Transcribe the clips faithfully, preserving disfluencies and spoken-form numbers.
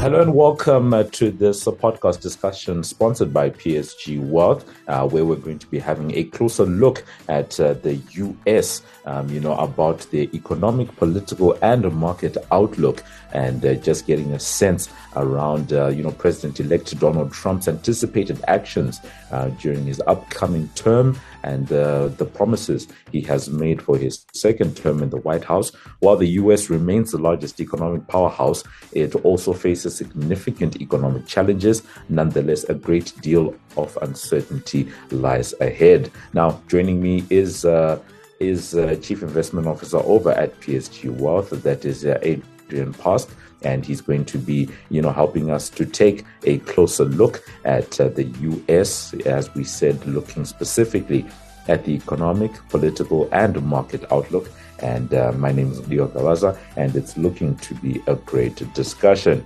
Hello and welcome uh, to this uh, podcast discussion sponsored by P S G Wealth, uh, where we're going to be having a closer look at uh, the U S, um, you know, about the economic, political, and market outlook, and uh, just getting a sense around, uh, you know, President-elect Donald Trump's anticipated actions uh, during his upcoming term and uh, the promises he has made for his second term in the White House. While the U S remains the largest economic powerhouse, it also faces significant economic challenges. Nonetheless, a great deal of uncertainty lies ahead. Now, joining me is uh, is uh, Chief Investment Officer over at P S G Wealth, that is uh, Adrian Pask, and he's going to be, you know, helping us to take a closer look at uh, the U S, as we said, looking specifically at the economic, political, and market outlook. And uh, my name is Leo Gawaza, and it's looking to be a great discussion.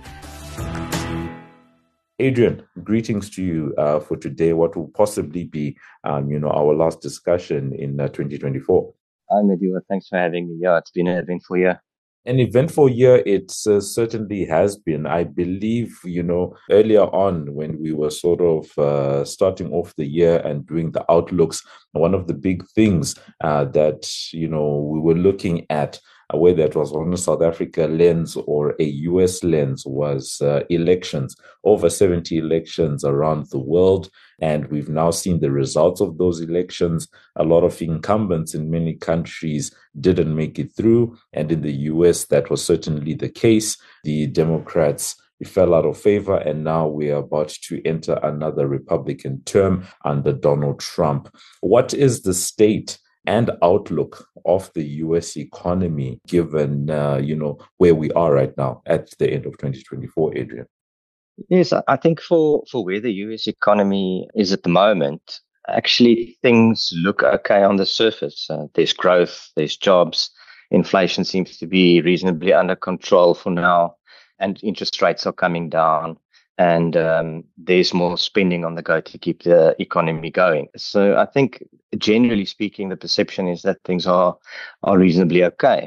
Adrian, greetings to you uh, for today. What will possibly be, um, you know, our last discussion in uh, twenty twenty-four. Hi, Medua. Thanks for having me. Yeah, it's been an eventful year. An eventful year it uh, certainly has been. I believe, you know, earlier on when we were sort of uh, starting off the year and doing the outlooks, one of the big things uh, that, you know, we were looking at, uh, whether it was on a South Africa lens or a U S lens, was uh, elections. Over seventy elections around the world. And we've now seen the results of those elections. A lot of incumbents in many countries didn't make it through. And in the U S, that was certainly the case. The Democrats fell out of favor, and now we are about to enter another Republican term under Donald Trump. What is the state and outlook of the U S economy, given, uh, you know, where we are right now at the end of twenty twenty-four, Adrian? Yes, I think for, for where the U S economy is at the moment, actually things look okay on the surface. Uh, there's growth, there's jobs, inflation seems to be reasonably under control for now, and interest rates are coming down, and um, there's more spending on the go to keep the economy going. So I think, generally speaking, the perception is that things are are reasonably okay.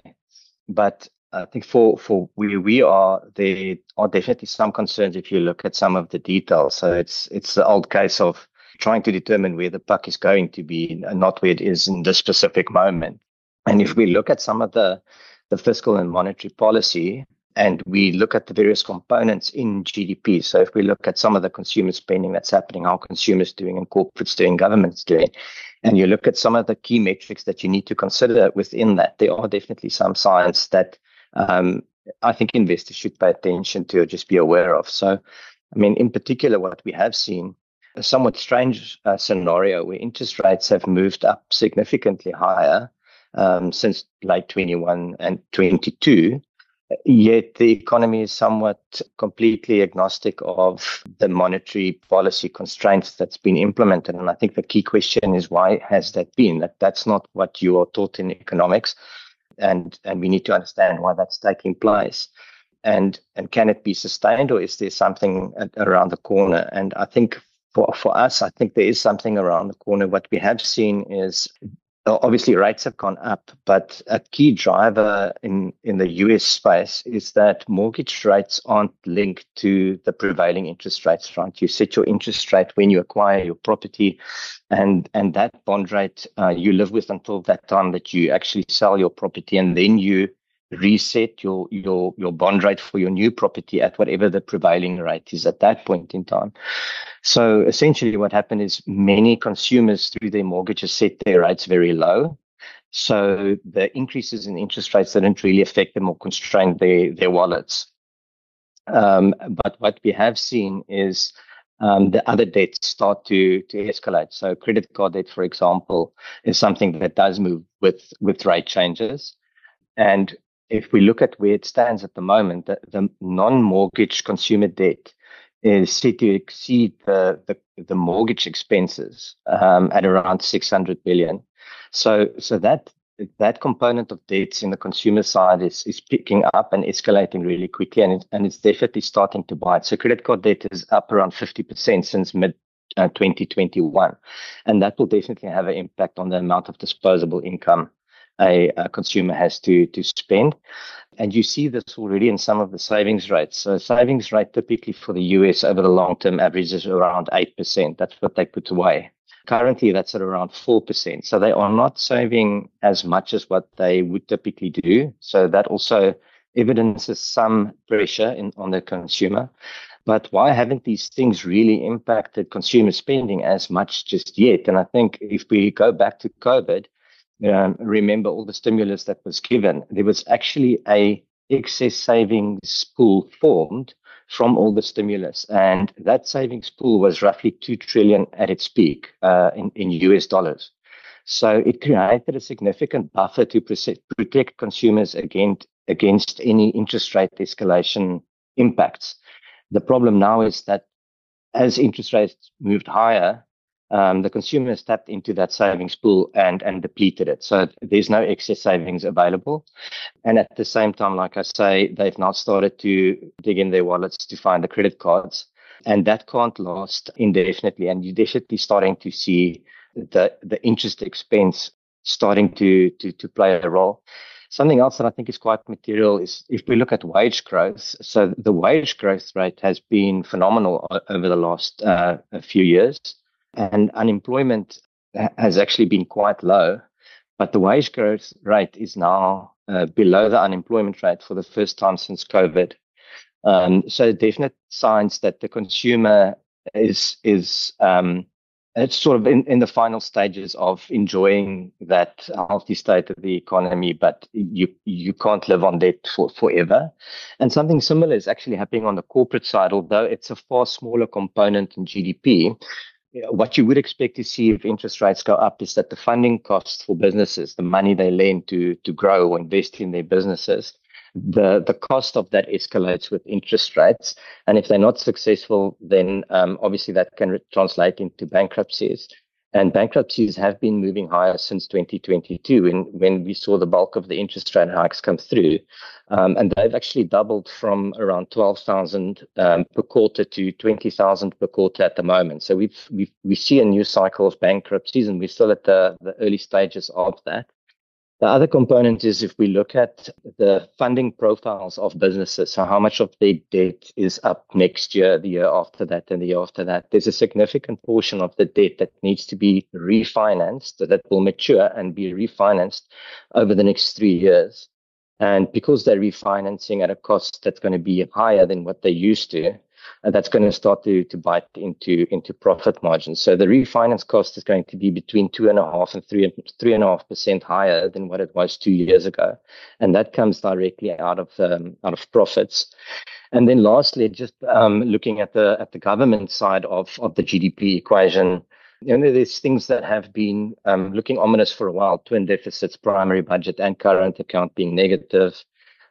But I think for, for where we are, there are definitely some concerns if you look at some of the details. So it's it's the old case of trying to determine where the puck is going to be and not where it is in this specific moment. And if we look at some of the, the fiscal and monetary policy, and we look at the various components in G D P, so if we look at some of the consumer spending that's happening, how consumers doing and corporates doing, governments doing, and you look at some of the key metrics that you need to consider within that, there are definitely some signs that Um, I think investors should pay attention to or just be aware of. So, I mean, in particular, what we have seen, a somewhat strange uh, scenario where interest rates have moved up significantly higher um, since late twenty-one and twenty-two, yet the economy is somewhat completely agnostic of the monetary policy constraints that's been implemented. And I think the key question is, why has that been? That that's not what you are taught in economics. And and we need to understand why that's taking place, and and can it be sustained, or is there something at, around the corner? And I think for for us, I think there is something around the corner. What we have seen is, obviously rates have gone up, but a key driver in in the U S space is that mortgage rates aren't linked to the prevailing interest rates. Right, you set your interest rate when you acquire your property, and and that bond rate uh, you live with until that time that you actually sell your property, and then you reset your your your bond rate for your new property at whatever the prevailing rate is at that point in time. So essentially what happened is many consumers through their mortgages set their rates very low. So the increases in interest rates didn't really affect them or constrain their, their wallets. Um, but what we have seen is um, the other debts start to, to escalate. So credit card debt, for example, is something that does move with, with rate changes. And if we look at where it stands at the moment, the, the non-mortgage consumer debt is set to exceed the, the, the mortgage expenses um, at around six hundred billion. So, so that that component of debts in the consumer side is is picking up and escalating really quickly, and it, and it's definitely starting to bite. So, credit card debt is up around fifty percent since mid uh, twenty twenty-one, and that will definitely have an impact on the amount of disposable income a, a consumer has to to spend. And you see this already in some of the savings rates. So savings rate typically for the U S over the long term averages around eight percent. That's what they put away. Currently, that's at around four percent. So they are not saving as much as what they would typically do. So that also evidences some pressure in, on the consumer. But why haven't these things really impacted consumer spending as much just yet? And I think if we go back to COVID, um, remember all the stimulus that was given, there was actually a excess savings pool formed from all the stimulus. And that savings pool was roughly two trillion at its peak uh, in, in U S dollars. So it created a significant buffer to protect consumers against, against any interest rate escalation impacts. The problem now is that as interest rates moved higher, um, the consumers tapped into that savings pool and, and depleted it. So there's no excess savings available. And at the same time, like I say, they've now started to dig in their wallets to find the credit cards. And that can't last indefinitely. And you're definitely starting to see the, the interest expense starting to, to, to play a role. Something else that I think is quite material is if we look at wage growth. So the wage growth rate has been phenomenal over the last uh, few years, and unemployment has actually been quite low. But the wage growth rate is now uh, below the unemployment rate for the first time since COVID. Um, so definite signs that the consumer is is um, it's sort of in, in the final stages of enjoying that healthy state of the economy, but you you can't live on debt for forever. And something similar is actually happening on the corporate side, although it's a far smaller component in G D P. What you would expect to see if interest rates go up is that the funding costs for businesses, the money they lend to to grow or invest in their businesses, the the cost of that escalates with interest rates. And if they're not successful, then um, obviously that can re- translate into bankruptcies. And bankruptcies have been moving higher since twenty twenty-two, when, when we saw the bulk of the interest rate hikes come through. Um, and they've actually doubled from around twelve thousand um, per quarter to twenty thousand per quarter at the moment. So we've, we've, we see a new cycle of bankruptcies, and we're still at the, the early stages of that. The other component is if we look at the funding profiles of businesses, so how much of their debt is up next year, the year after that, and the year after that, there's a significant portion of the debt that needs to be refinanced, that will mature and be refinanced over the next three years. And because they're refinancing at a cost that's going to be higher than what they used to, and that's going to start to, to bite into, into profit margins. So the refinance cost is going to be between two and a half and three, three and a half percent higher than what it was two years ago. And that comes directly out of, um, out of profits. And then lastly, just um, looking at the, at the government side of, of the G D P equation, you know, there's things that have been um, looking ominous for a while: twin deficits, primary budget and current account being negative.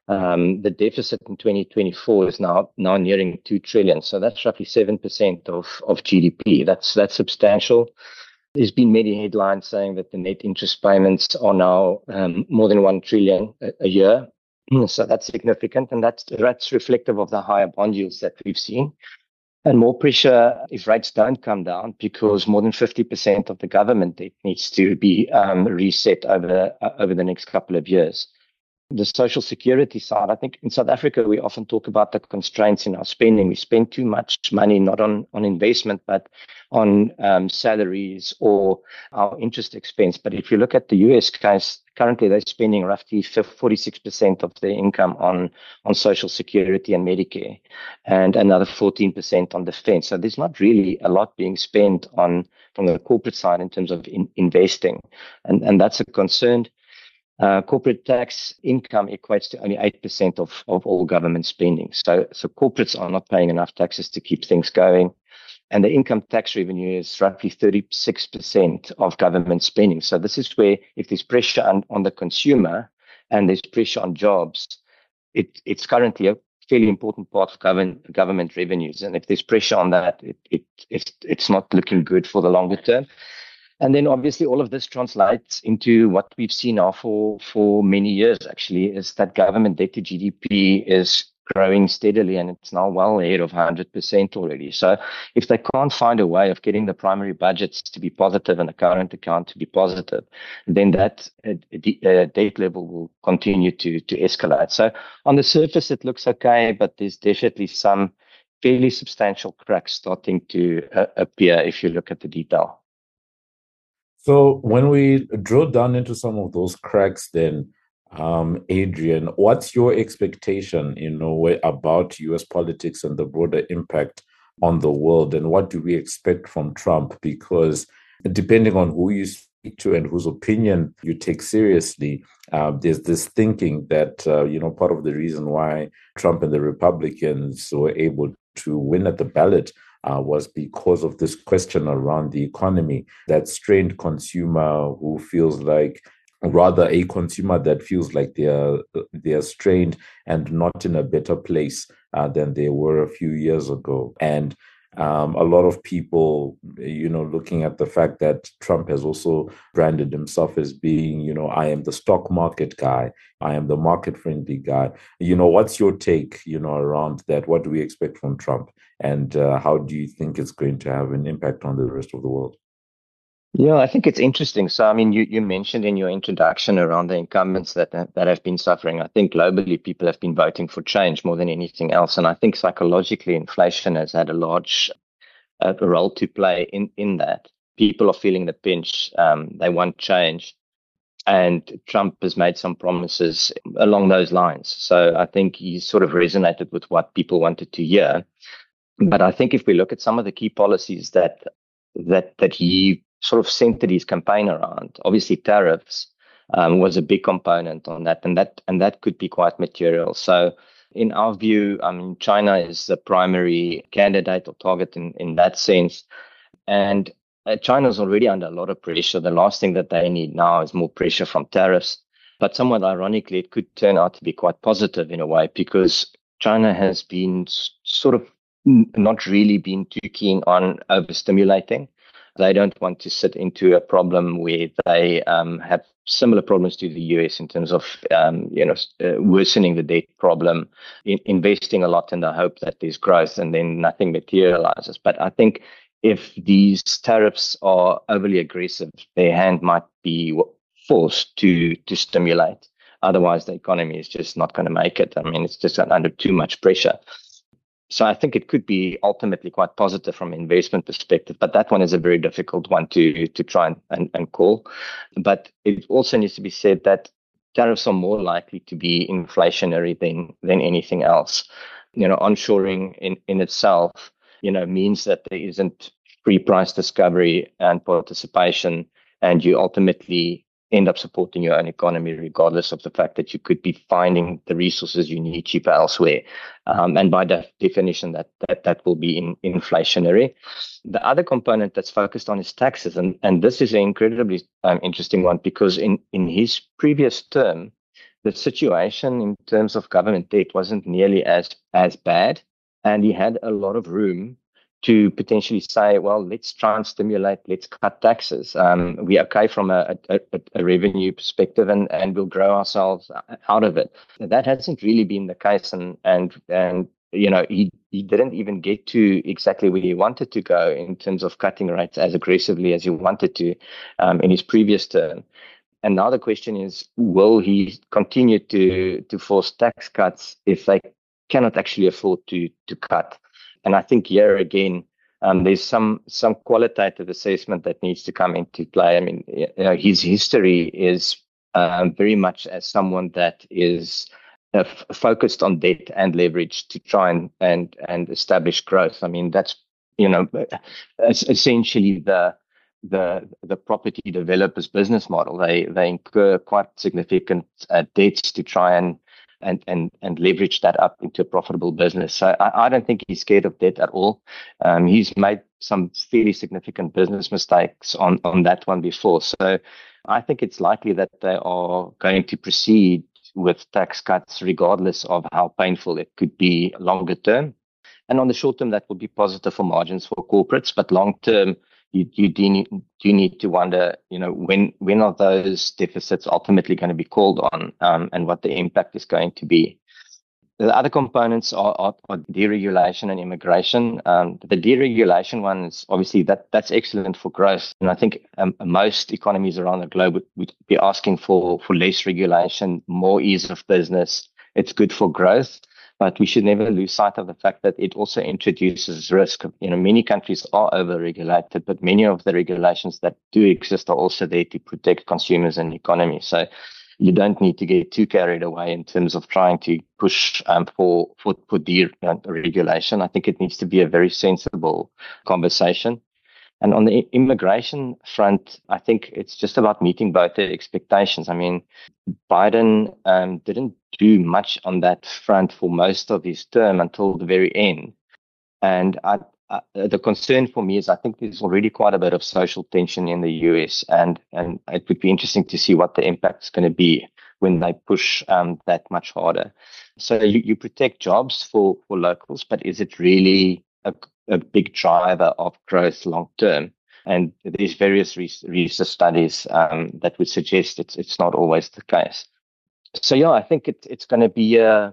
Um, the deficit in twenty twenty-four is now now nearing two trillion. So that's roughly seven percent of, of G D P. That's that's substantial. There's been many headlines saying that the net interest payments are now um, more than one trillion a, a year. So that's significant. And that's, that's reflective of the higher bond yields that we've seen. And more pressure if rates don't come down, because more than fifty percent of the government debt needs to be um, reset over, uh, over the next couple of years. The social security side, I think in South Africa, we often talk about the constraints in our spending. We spend too much money, not on, on investment, but on um, salaries or our interest expense. But if you look at the U S case, currently they're spending roughly forty-six percent of their income on, on social security and Medicare, and another fourteen percent on defense. So there's not really a lot being spent on from the corporate side in terms of in, investing. And, and that's a concern. Uh, corporate tax income equates to only eight percent of, of all government spending. So, so corporates are not paying enough taxes to keep things going. And the income tax revenue is roughly thirty-six percent of government spending. So this is where, if there's pressure on, on the consumer and there's pressure on jobs, it, it's currently a fairly important part of government, government revenues. And if there's pressure on that, it, it, it's, it's not looking good for the longer term. And then obviously all of this translates into what we've seen now for, for many years, actually, is that government debt to G D P is growing steadily, and it's now well ahead of one hundred percent already. So if they can't find a way of getting the primary budgets to be positive and the current account to be positive, then that uh, de- uh, debt level will continue to to escalate. So on the surface, it looks okay, but there's definitely some fairly substantial cracks starting to uh, appear if you look at the detail. So when we drill down into some of those cracks, then um, Adrian, what's your expectation, you know, about U S politics and the broader impact on the world, and what do we expect from Trump? Because depending on who you speak to and whose opinion you take seriously, uh, there's this thinking that uh, you know part of the reason why Trump and the Republicans were able to win at the ballot uh, was because of this question around the economy, that strained consumer who feels like, rather a consumer that feels like they're they're strained and not in a better place uh, than they were a few years ago. And um, a lot of people, you know, looking at the fact that Trump has also branded himself as being, you know, I am the stock market guy, I am the market friendly guy. You know, what's your take, you know, around that? What do we expect from Trump? And uh, how do you think it's going to have an impact on the rest of the world? Yeah, I think it's interesting. So, I mean, you, you mentioned in your introduction around the incumbents that that have been suffering. I think globally, people have been voting for change more than anything else. And I think psychologically, inflation has had a large uh, role to play in, in that. People are feeling the pinch. Um, they want change. And Trump has made some promises along those lines. So I think he sort of resonated with what people wanted to hear. But I think if we look at some of the key policies that that that he sort of centered his campaign around, obviously tariffs um, was a big component on that, and that and that could be quite material. So, in our view, I mean, China is the primary candidate or target in in that sense, and uh, China's already under a lot of pressure. The last thing that they need now is more pressure from tariffs. But somewhat ironically, it could turn out to be quite positive in a way, because China has been s- sort of not really been too keen on overstimulating. They don't want to sit into a problem where they um, have similar problems to the U S in terms of um, you know uh, worsening the debt problem, in, investing a lot in the hope that there's growth, and then nothing materializes. But I think if these tariffs are overly aggressive, their hand might be forced to to stimulate. Otherwise, the economy is just not going to make it. I mean, it's just under too much pressure. So I think it could be ultimately quite positive from an investment perspective, but that one is a very difficult one to to try and, and, and call. But it also needs to be said that tariffs are more likely to be inflationary than than anything else. You know, onshoring in, in itself, you know, means that there isn't free price discovery and participation, and you ultimately end up supporting your own economy, regardless of the fact that you could be finding the resources you need cheaper elsewhere. Um, and by de- definition, that, that that will be in, inflationary. The other component that's focused on is taxes. And, and this is an incredibly um, interesting one, because in, in his previous term, the situation in terms of government debt wasn't nearly as, as bad. And he had a lot of room to potentially say, well, let's try and stimulate, let's cut taxes. Um, we're okay from a, a, a revenue perspective, and, and we'll grow ourselves out of it. That hasn't really been the case. And, and, and you know, he, he didn't even get to exactly where he wanted to go in terms of cutting rates as aggressively as he wanted to um, in his previous term. And now the question is, will he continue to, to force tax cuts if they cannot actually afford to, to cut? And I think here again, um, there's some some qualitative assessment that needs to come into play. I mean, you know, his history is um, very much as someone that is uh, f- focused on debt and leverage to try and, and and establish growth. I mean, that's you know essentially the the the property developers business model. They they incur quite significant uh, debts to try and and and and leverage that up into a profitable business. So I, I don't think he's scared of debt at all. Um, he's made some fairly significant business mistakes on on that one before. So I think it's likely that they are going to proceed with tax cuts, regardless of how painful it could be longer term. And on the short term, that will be positive for margins for corporates, but long term, you, you do need, do need to wonder, you know, when when are those deficits ultimately going to be called on, um, and what the impact is going to be. The other components are, are, are deregulation and immigration. Um, the deregulation one is obviously that that's excellent for growth. And I think um, most economies around the globe would, would be asking for, for less regulation, more ease of business. It's good for growth, but we should never lose sight of the fact that it also introduces risk. You know, many countries are over-regulated, but many of the regulations that do exist are also there to protect consumers and the economy. So you don't need to get too carried away in terms of trying to push um, for, for, for deregulation. I think it needs to be a very sensible conversation. And on the immigration front, I think it's just about meeting both the expectations. I mean, Biden um, didn't do much on that front for most of his term until the very end. And I, uh, the concern for me is I think there's already quite a bit of social tension in the U S, and, and it would be interesting to see what the impact is going to be when they push um, that much harder. So you, you protect jobs for, for locals, but is it really a, a big driver of growth long term? And there's various research studies um, that would suggest it's it's not always the case. So yeah, I think it, it's going to be a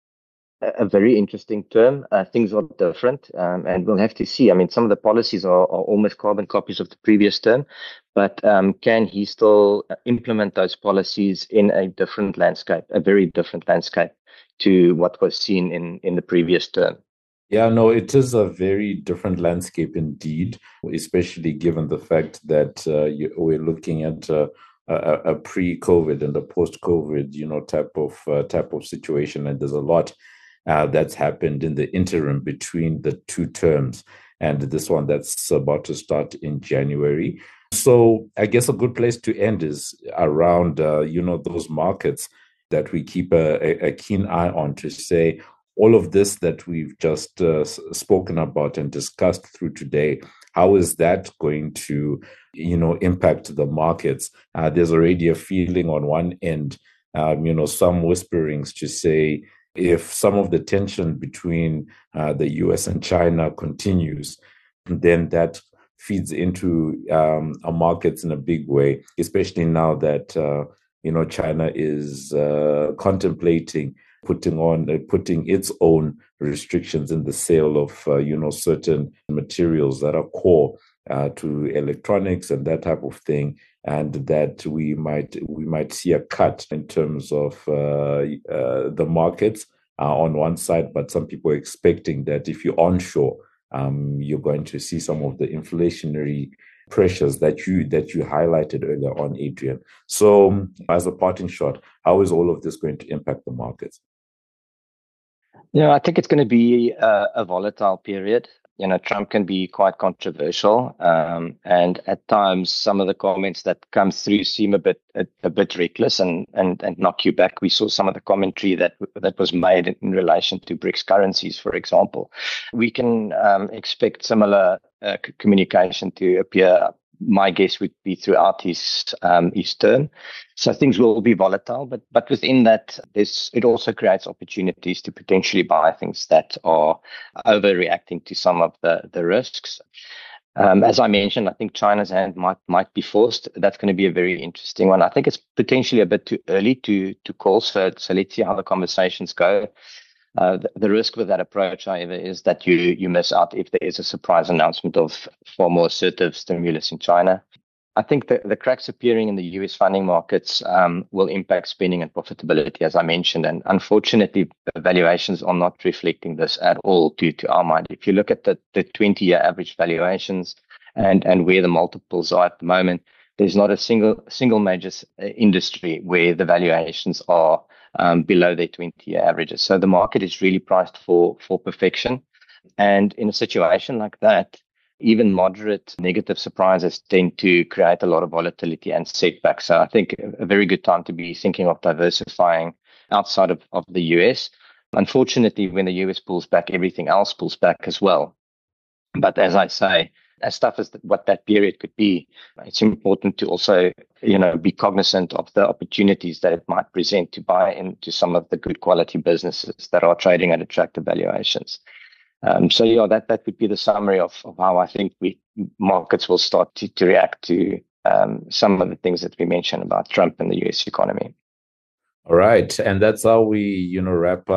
a very interesting term. Uh, things are different, um, and we'll have to see. I mean, some of the policies are, are almost carbon copies of the previous term, but um, can he still implement those policies in a different landscape, a very different landscape to what was seen in, in the previous term? Yeah, no, it is a very different landscape indeed, especially given the fact that uh, you, we're looking at uh, a, a pre-COVID and a post-COVID, you know, type of uh, type of situation, and there's a lot uh, that's happened in the interim between the two terms, and this one that's about to start in January. So I guess a good place to end is around, uh, you know, those markets that we keep a, a keen eye on to say, all of this that we've just uh, spoken about and discussed through today, how is that going to, you know, impact the markets? Uh, there's already a feeling on one end, um, you know, some whisperings to say if some of the tension between uh, the U S and China continues, then that feeds into um, our markets in a big way, especially now that, uh, you know, China is uh, contemplating putting on uh, putting its own restrictions in the sale of uh, you know certain materials that are core uh, to electronics and that type of thing, and that we might we might see a cut in terms of uh, uh, the markets uh, on one side, but some people are expecting that if you're onshore, um, you're going to see some of the inflationary pressures that you that you highlighted earlier on, Adrian. So as a parting shot, how is all of this going to impact the markets? Yeah, I think it's going to be a, a volatile period. You know, Trump can be quite controversial, um, and at times some of the comments that come through seem a bit a, a bit reckless and, and and knock you back. We saw some of the commentary that that was made in, in relation to BRICS currencies, for example. We can um, expect similar uh, communication to appear. My guess would be throughout his um, his term. So things will be volatile, but but within that, this it also creates opportunities to potentially buy things that are overreacting to some of the the risks. Um, as I mentioned, I think China's hand might might be forced. That's going to be a very interesting one. I think it's potentially a bit too early to to call. So so let's see how the conversations go. Uh, the, the risk with that approach, however, is that you you miss out if there is a surprise announcement of far more assertive stimulus in China. I think the, the cracks appearing in the U S funding markets um, will impact spending and profitability, as I mentioned. And unfortunately, valuations are not reflecting this at all, to, to our mind. If you look at the, the twenty-year average valuations and, and where the multiples are at the moment, there's not a single single major industry where the valuations are um, below their twenty-year averages. So the market is really priced for for perfection. And in a situation like that, even moderate negative surprises tend to create a lot of volatility and setbacks. So I think a very good time to be thinking of diversifying outside of, of the U S. Unfortunately, when the U S pulls back, everything else pulls back as well. But as I say, as tough as what that period could be, it's important to also, you know, be cognizant of the opportunities that it might present to buy into some of the good quality businesses that are trading at attractive valuations. Um, so, yeah, that, that would be the summary of, of how I think we markets will start to, to react to um, some of the things that we mentioned about Trump and the U S economy. All right. And that's how we, you know, wrap up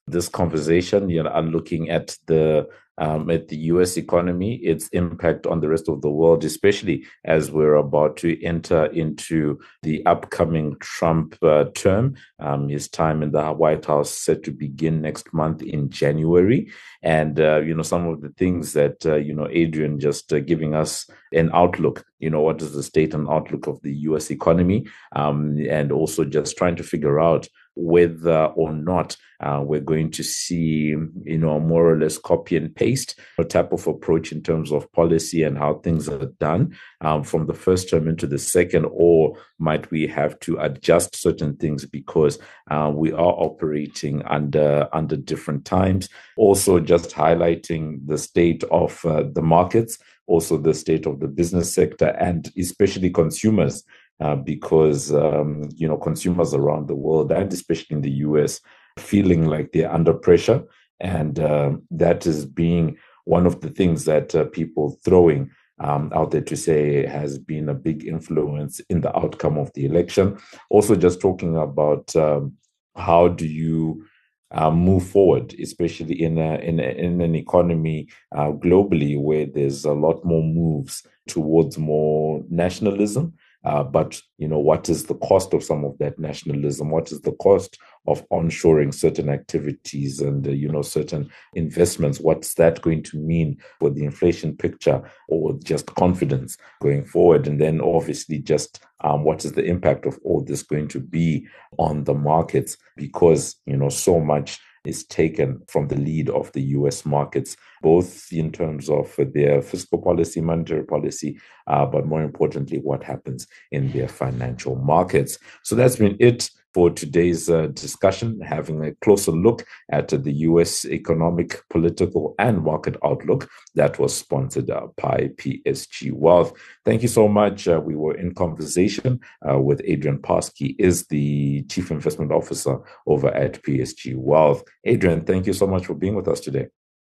this conversation, you know, are looking at the Um, at the U S economy, its impact on the rest of the world, especially as we're about to enter into the upcoming Trump uh, term. Um, his time in the White House set to begin next month in January. And, uh, you know, some of the things that, uh, you know, Adrian just uh, giving us an outlook, you know, what is the state and outlook of the U S economy, um, and also just trying to figure out whether or not uh, we're going to see, you know, more or less copy and paste a type of approach in terms of policy and how things are done um, from the first term into the second, or might we have to adjust certain things because uh, we are operating under under different times. Also, just highlighting the state of uh, the markets, also the state of the business sector, and especially consumers. Uh, because, um, you know, consumers around the world, and especially in the U S, feeling like they're under pressure. And uh, that is being one of the things that uh, people throwing um, out there to say has been a big influence in the outcome of the election. Also, just talking about um, how do you uh, move forward, especially in, a, in, a, in an economy uh, globally where there's a lot more moves towards more nationalism. Uh, but, you know, what is the cost of some of that nationalism? What is the cost of onshoring certain activities and, uh, you know, certain investments? What's that going to mean for the inflation picture or just confidence going forward? And then obviously just um, what is the impact of all this going to be on the markets? Because, you know, so much is taken from the lead of the U S markets, both in terms of their fiscal policy, monetary policy, uh, but more importantly, what happens in their financial markets. So that's been it for today's uh, discussion, having a closer look at uh, the U S economic, political, and market outlook that was sponsored uh, by P S G Wealth. Thank you so much. Uh, we were in conversation uh, with Adrian Paskey, is the Chief Investment Officer over at P S G Wealth. Adrian, thank you so much for being with us today.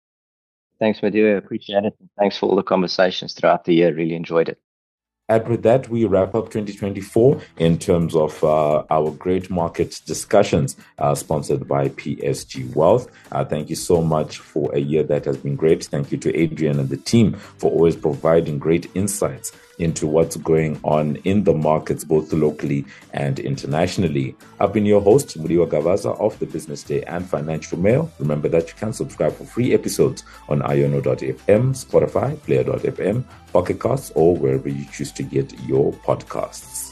Thanks, Madhu. I appreciate it. Thanks for all the conversations throughout the year. Really enjoyed it. And with that, we wrap up twenty twenty-four in terms of uh, our great market discussions uh, sponsored by P S G Wealth. Uh, thank you so much for a year that has been great. Thank you to Adrian and the team for always providing great insights into what's going on in the markets, both locally and internationally. I've been your host, Mudiwa Gavaza of the Business Day and Financial Mail. Remember that you can subscribe for free episodes on iono dot f m, Spotify, player dot f m, Pocket Casts, or wherever you choose to get your podcasts.